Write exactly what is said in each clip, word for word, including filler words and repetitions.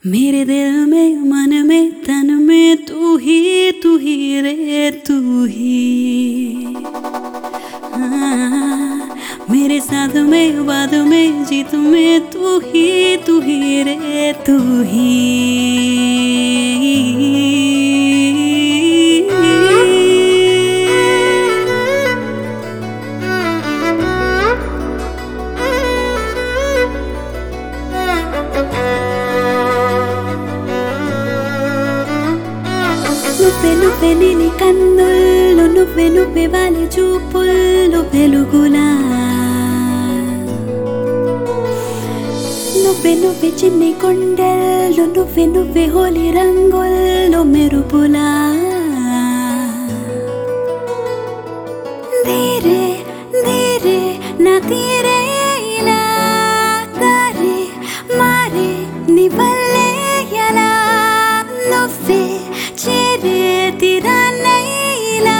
मेरे दिल में मन में तन में तू ही तू ही रे तू ही हाँ, मेरे साथ में बाद में जीत में तू ही तू ही रे तू ही నువ్వే నువ్వే నీలి కన్నుల్లో నువ్వే నువ్వే వాలి చూపుల్లో వెలుగులా నువ్వే నువ్వే చిన్ని కొండల్లో నువ్వే నువ్వే హోలీ రంగుల్లో మెరుపులా ధీరే ధీరే నా తీరే ఇలా దారే మారే నీ వల్లే ఎలా నువ్వే చేరే तेरा नैला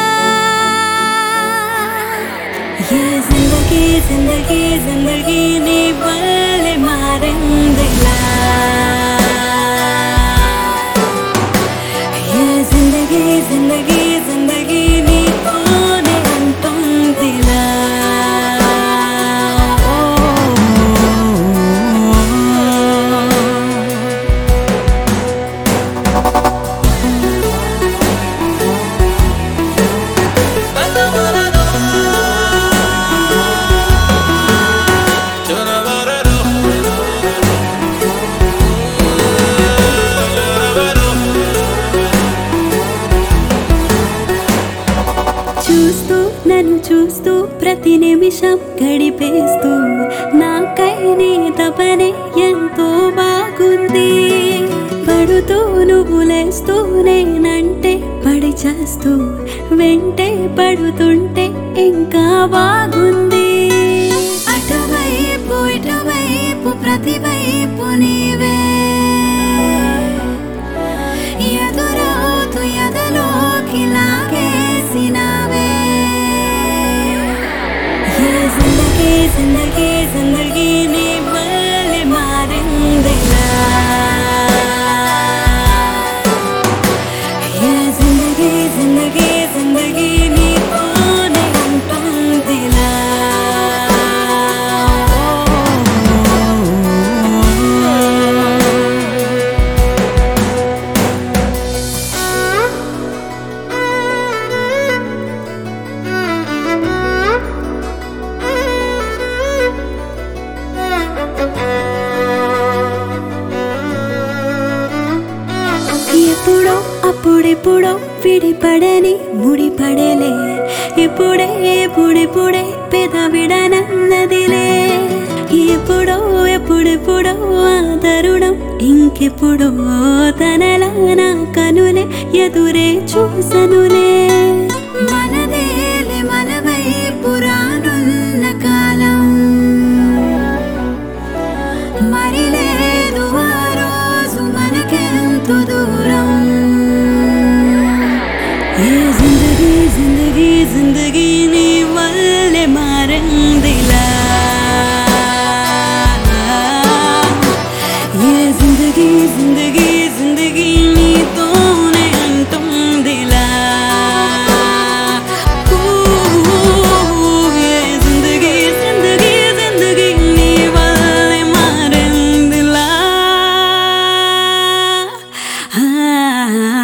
ये जिंदगी जिंदगी जिंदगी ने बल मारेंदिला ये जिंदगी जिंदगी जिंदगी ने कोने अंतुंदिला చూస్తూ నన్ను చూస్తూ ప్రతి నిమిషం గడిపేస్తూ నాకై నీ తపనే ఎంతో బాగుంది పడుతూ నువ్వు లేస్తూ నేనంటే పడి చేస్తూ వెంటే పడుతుంటే ఇంకా బాగుంది అటువైపు ఇటువైపు ప్రతివైపు నీవే ఎదురవుతూ ఎదలోకి లాగేసినావే ये जिंदगी जिंदगी जिंदगी ने बल मारेंदिला ये जिंदगी जिंदगी जिंदगी ने कोने अंतुंदिला ఎప్పుడో అప్పుడెప్పుడో విడిపడని ముడిపడేలే ఇప్పుడే ఎప్పుడెప్పుడే పెదవిడనన్నదిలే ఎప్పుడో ఎప్పుడెప్పుడో ఆ తరుణం ఇంకెప్పుడో తనలా నా కనులే ఎదురే చూసనులే మనదేలే మన వైపు రానున్న కాలం మరి లేదు ఆ రోజు మనకెంతో దూరం ये जिंदगी जिंदगी जिंदगी ने बल मारेंदिला ये जिंदगी जिंदगी जिंदगी ने तोने अंतुंदिला ये जिंदगी जिंदगी जिंदगी ने बल मारेंदिला हाँ